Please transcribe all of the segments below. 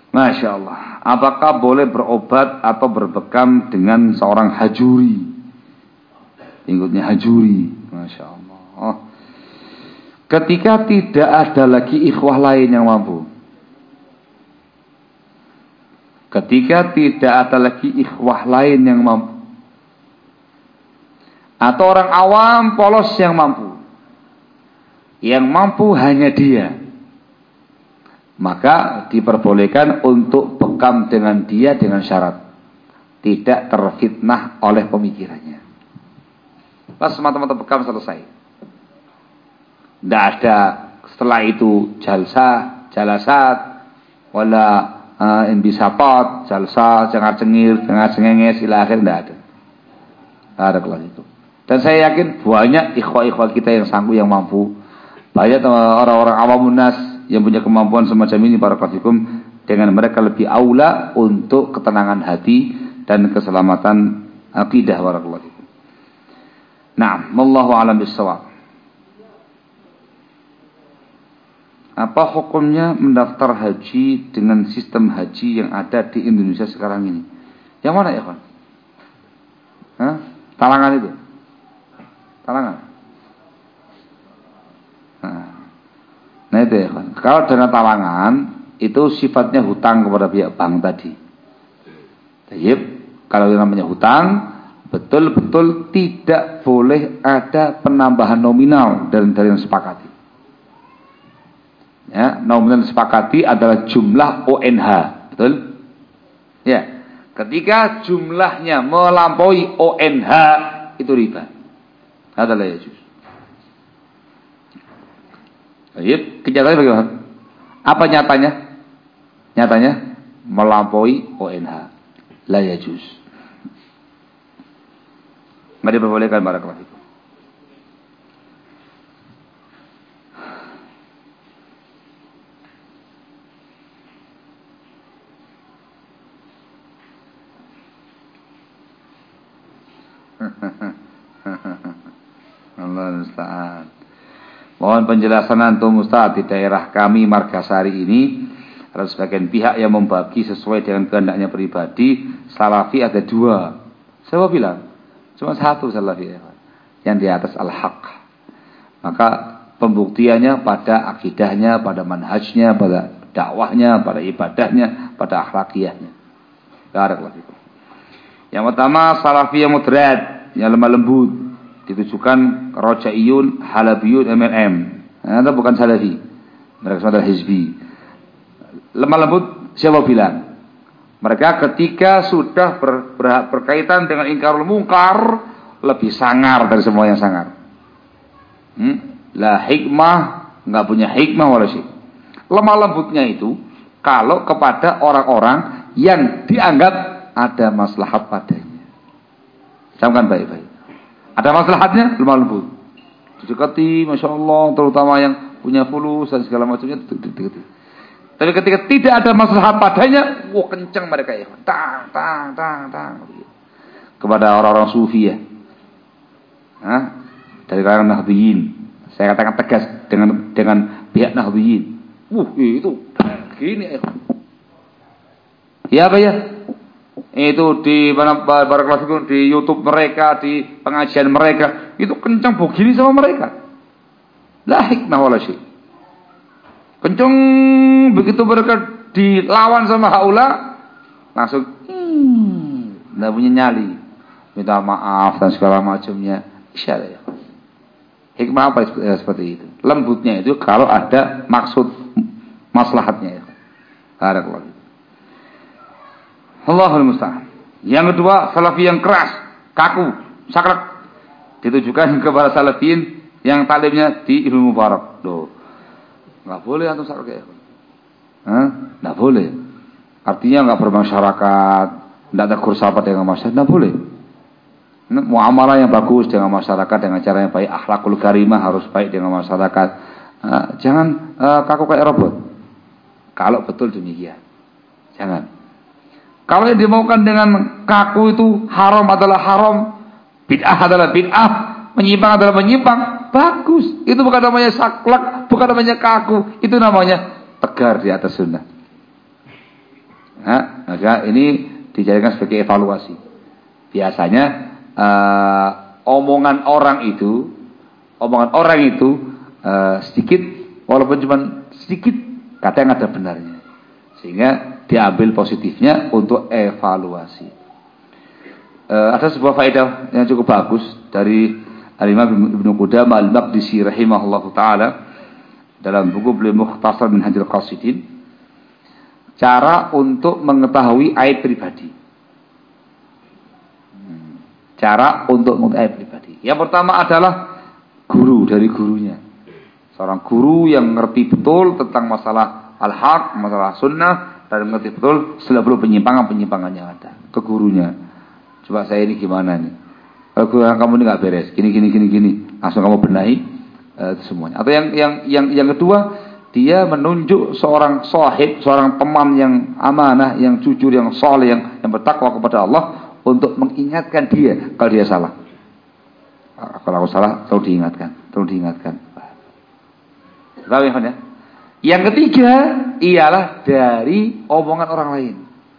Masya Allah. Apakah boleh berobat atau berbekam dengan seorang hajuri? Pengikutnya hajuri. Masya Allah. Oh. Ketika tidak ada lagi ikhwah lain yang mampu. Ketika tidak ada lagi ikhwah lain yang mampu. Atau orang awam polos yang mampu. Yang mampu hanya dia. Maka diperbolehkan untuk bekam dengan dia dengan syarat tidak terfitnah oleh pemikirannya. Pas semata-mata bekam selesai. Tidak ada setelah itu jalasat, wala imbisapot, jalsa, cengar-cengir, cengar-cengenges, ila akhir, tidak ada. Tidak ada kelas itu. Dan saya yakin banyak ikhwah-ikhwah kita yang sanggup, yang mampu. Banyak orang-orang awamun nas yang punya kemampuan semacam ini, barakallahu dengan mereka lebih aula untuk ketenangan hati dan keselamatan akidah, barakallahu fikum. Nah, wallahu a'lam bissawab. Apa hukumnya mendaftar haji dengan sistem haji yang ada di Indonesia sekarang ini? Yang mana ya, Pak? Talangan itu? Talangan? Nah itu ya, Pak. Kalau dana talangan itu sifatnya hutang kepada pihak bank tadi. Jadi, kalau yang namanya hutang, betul-betul tidak boleh ada penambahan nominal dari yang sepakati. Ya, nominal sepakati adalah jumlah ONH, betul? Ya, ketika jumlahnya melampaui ONH itu riba. Adalah ya juz. Baik, kenyataannya bagaimana? Apa nyatanya? Nyatanya melampaui ONH. La yajuz. Enggak diperbolehkan, barakallahu fikum. Allah musta'an. Mohon penjelasan antum Ustaz, di daerah kami Margasari ini ada sebagian pihak yang membagi sesuai dengan kehendaknya pribadi. Salafi ada 2. Saya bilang cuma 1 salafi yang di atas al-haq. Maka pembuktiannya pada akidahnya, pada manhajnya, pada dakwahnya, pada ibadahnya, pada akhlakiyahnya. Barakallahu fikum. Yang pertama salafi yang moderat, yang lemah lembut, ditujukan rojaiyun, halabiyun, MLM. Nah, itu bukan salafi. Mereka semua adalah hizbi. Lemah lembut siapa bilang? Mereka ketika sudah berkaitan dengan ingkarul mungkar lebih sangar dari semua yang sangar. La hikmah, enggak punya hikmah wala syai. Lemah lembutnya itu kalau kepada orang-orang yang dianggap ada maslahat padanya. Camkan baik-baik. Ada maslahatnya, lemah lembut. Didekati, Masya Allah, terutama yang punya fulus dan segala macamnya, didekati. Tapi ketika tidak ada maslahat padanya, wah kencang mereka ya. Tang. Kepada orang-orang sufi ya. Dari kalangan Nahdiyin. Saya katakan tegas dengan pihak Nahdiyin. Itu gini ya. Ya apa ya? Itu di mana barakallahu di YouTube mereka, di pengajian mereka, itu kencang begini sama mereka. La hikmah wala syai. Kencang begitu mereka dilawan sama haula, langsung enggak punya nyali. Minta maaf dan segala macamnya. Isyarat ya. Hikmah apa seperti itu? Lembutnya itu kalau ada maksud maslahatnya ya. Barakallahu. Allahul musta'an. Yang kedua, salafi yang keras, kaku, saklek. Ditujukan kepada salafin yang talimnya di Ilmu Mubarak. Loh. Enggak boleh antum saklek. Enggak boleh. Artinya enggak bermasyarakat, enggak ada kursapat dengan masyarakat, enggak boleh. Muamalah yang bagus dengan masyarakat dengan cara yang baik, akhlakul karimah harus baik dengan masyarakat. Jangan kaku kayak robot. Kalau betul demikian. Jangan. Kalau yang dimaukan dengan kaku itu haram adalah haram, bid'ah adalah bid'ah, menyimpang adalah menyimpang, bagus. Itu bukan namanya saklek, bukan namanya kaku, itu namanya tegar di atas sunnah. Nah, maka ini dijadikan sebagai evaluasi. Biasanya omongan orang itu sedikit, walaupun cuma sedikit, kadang ada benarnya. Sehingga diambil positifnya untuk evaluasi. Ada sebuah faedah yang cukup bagus dari Al-Imam Ibnu Qudamah Al-Maqdisi rahimahullahu taala dalam buku beliau Mukhtasar Minhajul Qasidin, cara untuk mengetahui aib pribadi. Cara untuk mengetahui aib pribadi. Yang pertama adalah guru dari gurunya. Seorang guru yang ngerti betul tentang masalah al-haq, masalah sunnah, dan mengerti betul seluruh penyimpangan-penyimpangan yang ada ke gurunya. Coba saya ini gimana nih? Kalau kamu ini nggak beres, gini, langsung kamu benahi semuanya. Atau yang kedua, dia menunjuk seorang sahib, seorang teman yang amanah, yang jujur, yang saleh, yang bertakwa kepada Allah untuk mengingatkan dia kalau dia salah. Kalau aku salah, terus diingatkan. Tahu ya? Yang ketiga ialah dari omongan orang lain.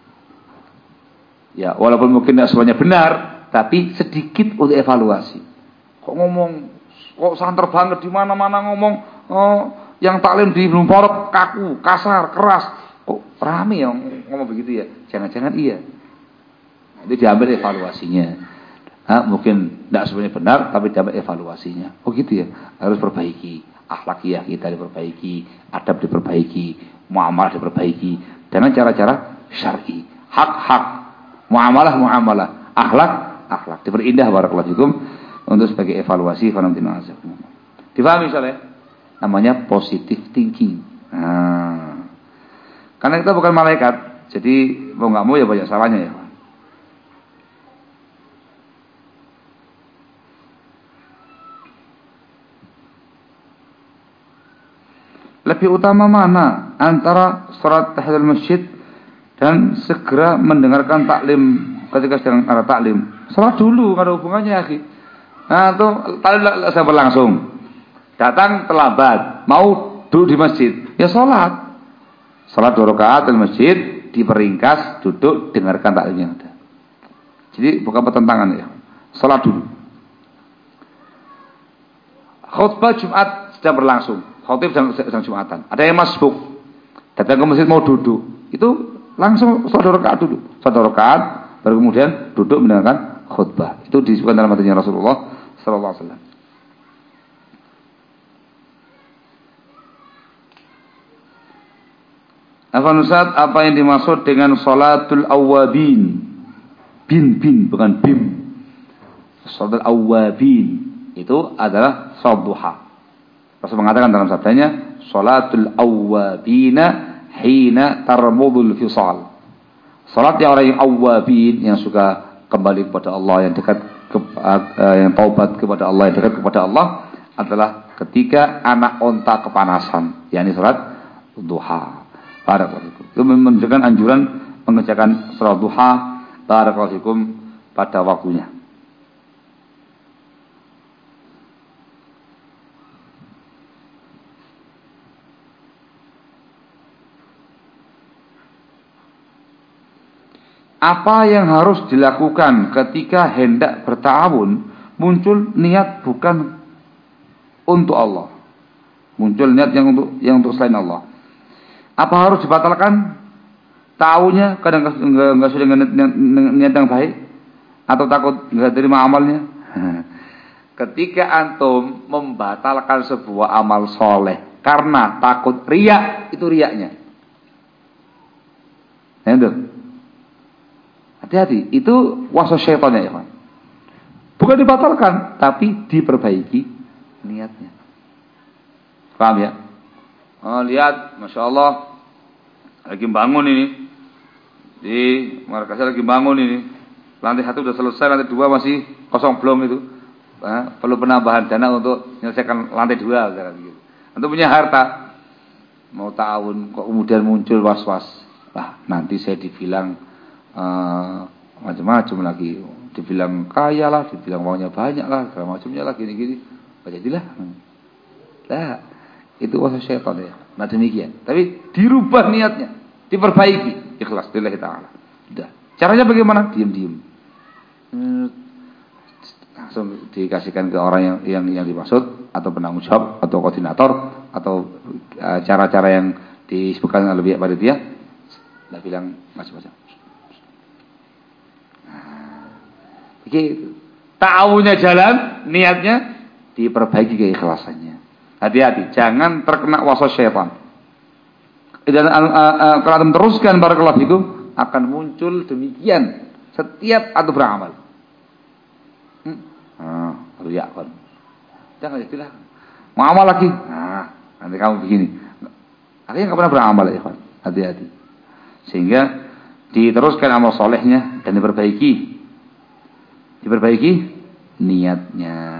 Ya, walaupun mungkin tidak semuanya benar, tapi sedikit untuk evaluasi. Kok santer banget di mana-mana ngomong, yang taklim di Belum Porok kaku, kasar, keras. Kok rame yang ngomong begitu ya? Jangan-jangan iya. Itu diambil evaluasinya. Mungkin tidak semuanya benar, tapi diambil evaluasinya. Oh gitu ya, harus perbaiki. Akhlakiyah kita diperbaiki, adab diperbaiki, muamalah diperbaiki dengan cara-cara syar'i. Hak-hak, muamalah, akhlak diperindah barakallahu fikum untuk sebagai evaluasi fanatina azab. Difahami soalnya? Namanya positive thinking. Karena kita bukan malaikat, jadi mau nggak mau ya banyak salahnya ya. Lebih utama mana antara sholat tahiyatul masjid dan segera mendengarkan taklim ketika sedang ada taklim? Sholat dulu, nggak ada hubungannya ya. Itu taklim saya berlangsung. Datang terlambat, mau duduk di masjid, ya sholat. Sholat 2 rakaat di masjid, diperingkas, duduk, dengarkan taklim yang ada. Jadi bukan pertentangan ya. Sholat dulu. Khutbah Jumat sedang berlangsung. Khotib sedang Jumatan. Ada yang masbuk, datang ke masjid mau duduk, itu langsung 1 rakaat duduk. 1 rakaat, baru kemudian duduk mendengarkan khutbah. Itu disebutkan dalam hadisnya Rasulullah sallallahu alaihi wasallam. Afwan Ustaz, apa yang dimaksud dengan sholatul awwabin? Bin, bukan bim. Sholatul awwabin itu adalah salat duha. Rasul mengatakan dalam sabdanya, sholatul awwabina hina tarmudul fisal. Salat yang orang yang awwabin, yang suka kembali kepada Allah, yang dekat yang taubat kepada Allah, yang dekat kepada Allah, adalah ketika anak onta kepanasan, yakni salat duha. Barakallahu fikum. Itu menunjukkan anjuran mengerjakan salat duha barakallahu fikum pada waktunya. Apa yang harus dilakukan ketika hendak berta'awun muncul niat bukan untuk Allah, muncul niat yang untuk selain Allah? Apa harus dibatalkan ta'awunnya kadang nggak sudah niat yang baik, atau takut nggak terima amalnya? Ketika antum membatalkan sebuah amal soleh karena takut riya, itu riyanya. Itu. Hati-hati, itu waswas syaitannya ya, Pak. Bukan dibatalkan, tapi diperbaiki niatnya. Paham ya? Lihat, Masya Allah, lagi bangun ini. Di markasnya lagi bangun ini. Lantai 1 sudah selesai, lantai 2 masih kosong belum itu. Perlu penambahan dana untuk menyelesaikan lantai 2. Gitu. Untuk punya harta, mau ta'awun, kok kemudian muncul was-was. Nanti saya dibilang macam-macam lagi, dibilang kaya lah, dibilang uangnya banyak lah, segala macamnya lah, gini-gini, jadilah. Itu waswas syaitan ya. Nah demikian. Tapi dirubah niatnya, diperbaiki. ikhlas lillahi ta'ala. Udah. Caranya bagaimana? Diam-diam. Langsung dikasihkan ke orang yang dimaksud, atau penanggung jawab, atau koordinator, atau cara-cara yang disebutkan oleh pihak panitia. Dia bilang macam-macam. Begitu. Ta'awunnya jalan, niatnya diperbaiki keikhlasannya. Hati-hati, jangan terkena waswas syaitan. Dan kalau antum teruskan barakallahu fikum, akan muncul demikian setiap antum beramal. Riya kan. Jangan istilah. Mau amal lagi. Nanti kamu begini. Akhirnya enggak pernah beramal ya, ikhwan. Hati-hati. Sehingga diteruskan amal solehnya dan diperbaiki. Diperbaiki niatnya.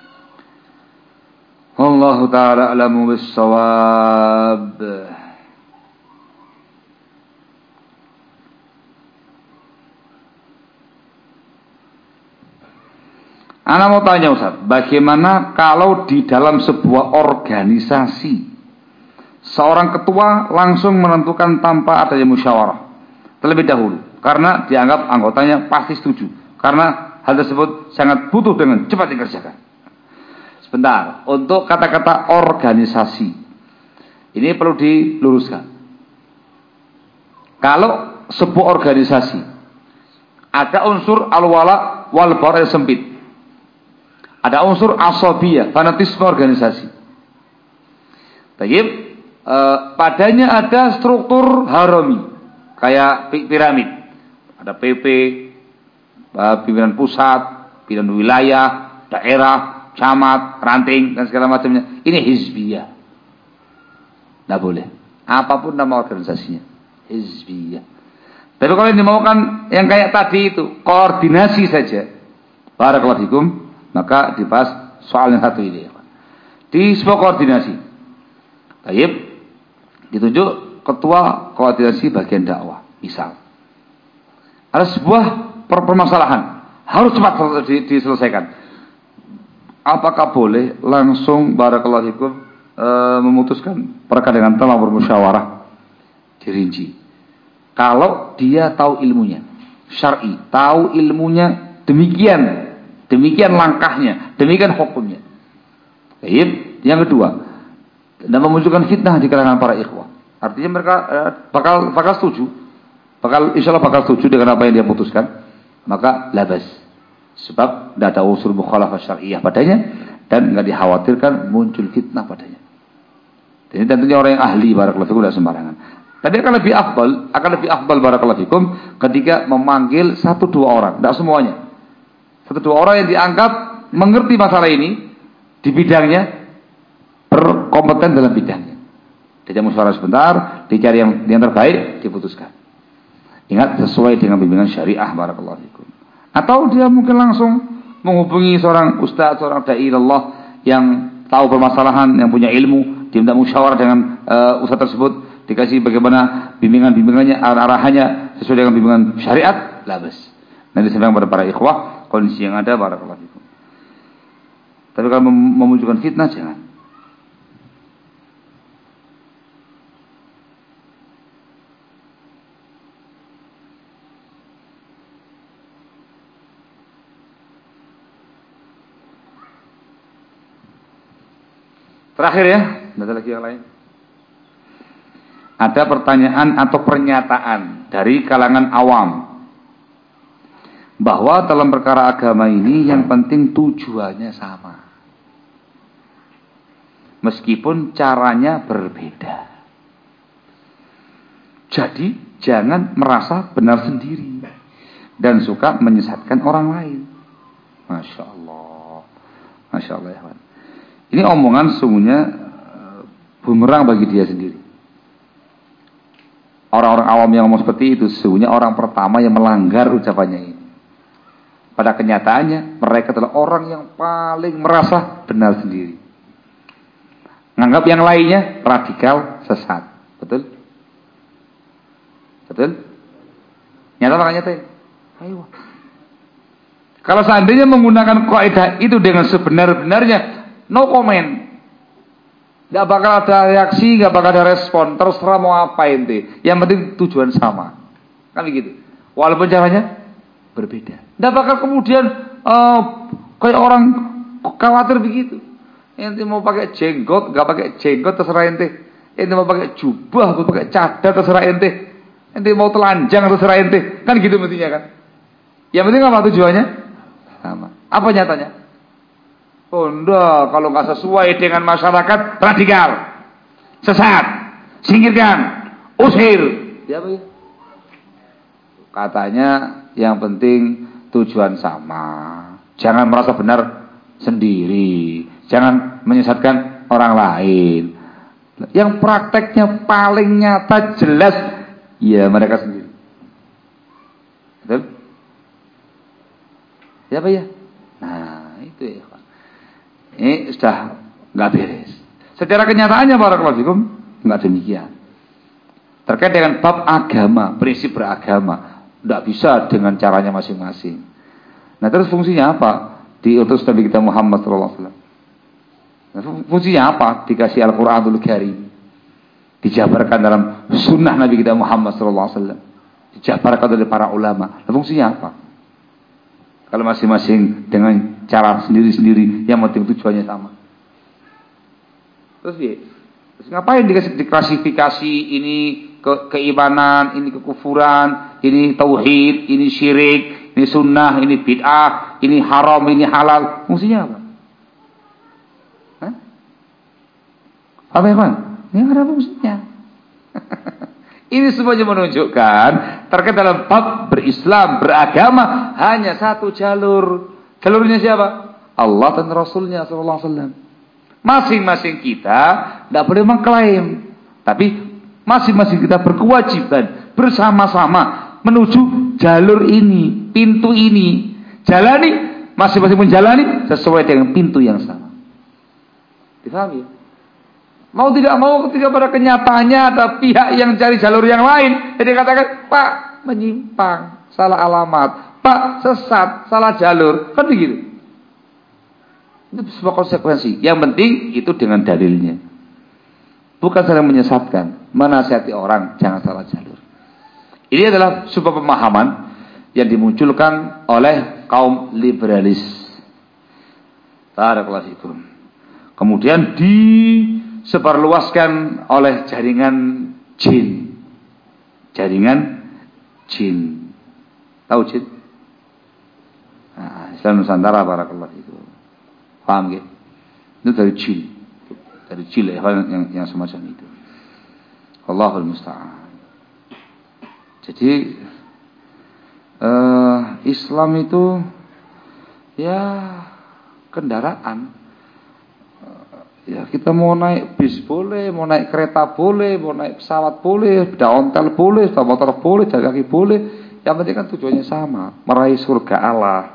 Wallahu ta'ala a'lamu bis-shawab. Ana mau tanya Ustaz, bagaimana kalau di dalam sebuah organisasi seorang ketua langsung menentukan tanpa adanya musyawarah terlebih dahulu karena dianggap anggotanya pasti setuju karena hal tersebut sangat butuh dengan cepat dikerjakan. Sebentar, untuk kata-kata organisasi ini perlu diluruskan. Kalau sebuah organisasi ada unsur al-wala wal bara yang sempit, ada unsur asabiyah, fanatisme organisasi. Baik, padanya ada struktur harami, kayak piramid. Ada PP, pimpinan pusat, pimpinan wilayah, daerah, camat, ranting, dan segala macamnya. Ini hizbiyah. Tidak boleh. Apapun nama organisasinya, hizbiyah. Tapi kalau yang dimaukan yang kayak tadi itu, koordinasi saja. Barakallahu fikum. Maka dibahas soal yang satu ini. Di sebuah koordinasi. Baik, ditunjuk ketua koordinasi bagian dakwah. Misal, ada sebuah permasalahan harus cepat diselesaikan. Apakah boleh langsung barakallahu fikum memutuskan perkara dengan telah bermusyawarah? Dirinci. Kalau dia tahu ilmunya, syar'i, tahu ilmunya demikian langkahnya, demikian hukumnya. Baik, yang kedua, dan memunculkan fitnah di kalangan para ikhwah. Artinya mereka bakal setuju, insyaallah bakal setuju dengan apa yang dia putuskan, maka labas. Sebab tidak ada unsur mukhalafah syariah padanya dan enggak dikhawatirkan muncul fitnah padanya. Jadi tentunya orang yang ahli barakallahu fikum tidak sembarangan. Tapi akan lebih afdal barakallahu fikum ketika memanggil 1-2 orang, tidak semuanya. 1-2 orang yang dianggap mengerti masalah ini di bidangnya, berkompeten dalam bidangnya. Dia musyawarah sebentar, dicari yang terbaik, diputuskan. Ingat, sesuai dengan bimbingan syariah barakallahu fikum. Atau dia mungkin langsung menghubungi seorang ustaz, seorang dai Allah yang tahu permasalahan, yang punya ilmu, dia minta musyawarah dengan ustaz tersebut, dikasih bagaimana bimbingannya, arahannya sesuai dengan bimbingan syariat, labas. Nanti saya bilang kepada para ikhwah kondisi yang ada barakallahu fikum. Tapi kalau memunculkan fitnah jangan. Terakhir ya, tidak ada lagi yang lain. Ada pertanyaan atau pernyataan dari kalangan awam bahwa dalam perkara agama ini yang penting tujuannya sama, meskipun caranya berbeda. Jadi jangan merasa benar sendiri dan suka menyesatkan orang lain. Masya Allah, Masya Allah ya Pak. Ini omongan sungguhnya bumerang bagi dia sendiri. Orang-orang awam yang ngomong seperti itu sesungguhnya orang pertama yang melanggar ucapannya ini. Pada kenyataannya mereka adalah orang yang paling merasa benar sendiri. Menganggap yang lainnya radikal, sesat. Betul? Betul? Nyata makanya nyata. Ayo. Kalau seandainya menggunakan kaidah itu dengan sebenar-benarnya, no comment. Nggak bakal ada reaksi, nggak bakal ada respon. Terserah mau apa ente. Yang penting tujuan sama. Kan begitu. Walaupun caranya berbeda. Nggak bakal kemudian kayak orang khawatir begitu. Ente mau pakai jenggot, nggak pakai jenggot terserah ente. Ente mau pakai jubah, mau pakai cadar terserah ente. Ente mau telanjang terserah ente. Kan gitu mestinya kan. Yang penting apa tujuannya? Sama. Apa nyatanya? Oh enggak, kalau nggak sesuai dengan masyarakat radikal, sesat, singkirkan, usir. Ya apa ya? Katanya yang penting tujuan sama. Jangan merasa benar sendiri. Jangan menyesatkan orang lain. Yang prakteknya paling nyata jelas ya mereka sendiri. Betul? Ya apa ya? Nah itu ya. Ini sudah nggak beres. Secara kenyataannya barakallahu fikum nggak demikian. Terkait dengan bab agama, prinsip beragama, nggak bisa dengan caranya masing-masing. Nah terus fungsinya apa? Diutus Nabi kita Muhammad SAW. Nah, fungsinya apa? Dikasih Al-Quranul Karim, dijabarkan dalam sunnah Nabi kita Muhammad SAW, dijabarkan oleh para ulama. Nah, fungsinya apa? Kalau masing-masing dengan cara sendiri-sendiri, yang penting tujuannya sama. Terus ngapain dikasih diklasifikasi ini keimanan, ini kekufuran, ini tauhid, ini syirik, ini sunnah, ini bid'ah, ini haram, ini halal. Fungsinya apa? Hah? Apa ya, Bang? Ini ada fungsinya. Ini semuanya menunjukkan terkait dalam bab berislam, beragama hanya satu jalur. Jalurnya siapa? Allah dan Rasulnya sallallahu alaihi wasallam. Masing-masing kita tidak boleh mengklaim, tapi masing-masing kita berkewajiban bersama-sama menuju jalur ini, pintu ini. Jalani, masing-masing menjalani sesuai dengan pintu yang sama. Difahami? Mau tidak mau ketika pada kenyataannya ada pihak yang cari jalur yang lain, jadi katakan, Pak menyimpang, salah alamat, Pak sesat, salah jalur, kan begitu. Itu sebuah konsekuensi. Yang penting itu dengan dalilnya, bukan saling menyesatkan, menasihati orang jangan salah jalur. Ini adalah sebuah pemahaman yang dimunculkan oleh kaum liberalis. Barakallahu fikum. Kemudian disebarluaskan oleh jaringan jin. Jaringan jin. Tahu jin? Nah, Islam Nusantara barakallahu fikum. Paham gitu? Itu dari jin. Dari jin yang semacam itu. Allahul musta'an. Jadi Islam itu ya kendaraan. Ya kita mau naik bis boleh, mau naik kereta boleh, mau naik pesawat boleh, sepeda ontel boleh, sepeda motor boleh, jalan kaki boleh. Yang penting kan tujuannya sama, meraih surga Allah.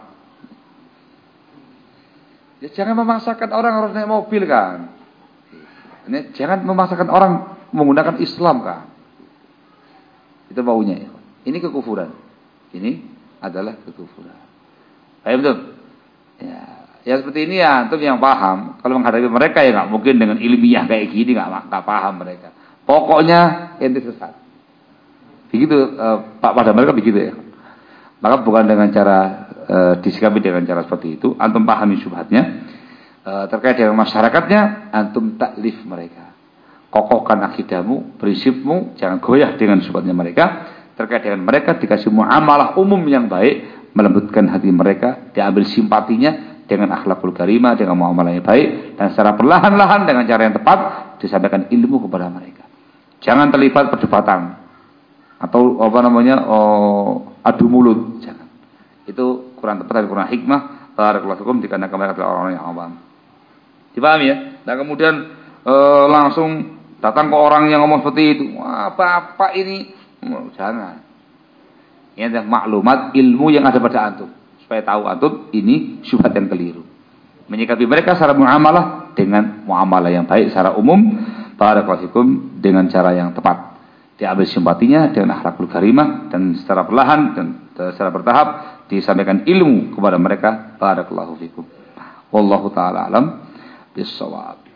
Ya jangan memaksakan orang harus naik mobil kan. Ini jangan memaksakan orang menggunakan Islam kan. Itu maunya ya. Ini kekufuran. Ini adalah kekufuran. Paham betul? Ya seperti ini ya, antum yang paham. Kalau menghadapi mereka ya nggak mungkin dengan ilmiah kayak gini, nggak paham mereka. Pokoknya ente sesat. Begitu pada mereka begitu ya. Maka bukan dengan cara disikapi dengan cara seperti itu. Antum pahami syubhatnya. Terkait dengan masyarakatnya, antum taklif mereka. Kokohkan akidahmu, prinsipmu, jangan goyah dengan syubhatnya mereka. Terkait dengan mereka dikasih muamalah umum yang baik, melembutkan hati mereka, diambil simpatinya dengan akhlakul karimah, dengan muamalah yang baik, dan secara perlahan-lahan dengan cara yang tepat disampaikan ilmu kepada mereka. Jangan terlibat perdebatan atau adu mulut, jangan. Itu kurang tepat dan kurang hikmah. Barakallahu fikum dikarenakan mereka adalah orang-orang yang awam. Dipahami ya? Dan kemudian langsung datang ke orang yang ngomong seperti itu. Wah, bapak ini jangan. Ini adalah maklumat ilmu yang ada pada antum. Supaya tahu antum ini syubhat yang keliru. Menyikapi mereka secara muamalah dengan muamalah yang baik secara umum. Barakallahu fikum dengan cara yang tepat. Diambil simpatinya dengan akhlakul karimah dan secara perlahan dan secara bertahap disampaikan ilmu kepada mereka. Barakallahu fikum. Wallahu taala alam bis-shawab.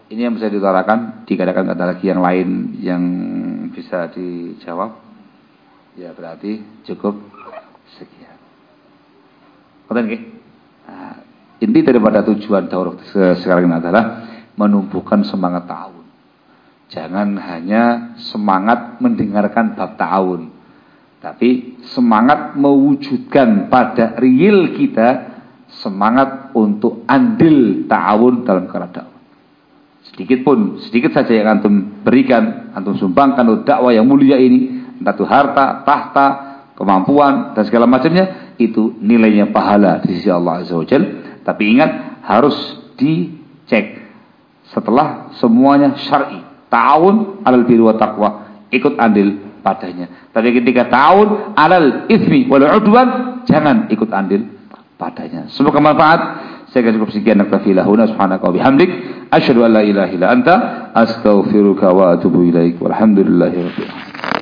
Ini yang bisa diutarakan. Dikatakan ada lagi yang lain yang bisa dijawab. Ya berarti cukup sekian. Konten nggih. Nah, inti daripada tujuan daurah sekarang ini adalah menumbuhkan semangat ta'awun. Jangan hanya semangat mendengarkan bab ta'awun, tapi semangat mewujudkan pada real kita semangat untuk andil ta'awun dalam kerana dakwah. Sedikit saja yang antum berikan, antum sumbangkan untuk dakwah yang mulia ini, entah itu harta, tahta, kemampuan dan segala macamnya, itu nilainya pahala di sisi Allah Azza wa Jalla. Tapi ingat, harus dicek setelah semuanya syar'i. Ta'awun alal birri wa taqwa, ikut andil padanya. Tapi ketika ta'awun alal itsmi wal udwan, jangan ikut andil padanya. Semoga manfaat. Saya cukup sekian, naktafi lahuna subhanaka wa bihamdik asyhadu an la ilaha illa anta astaghfiruka wa atubu ilaik. Walhamdulillahirabbil alamin.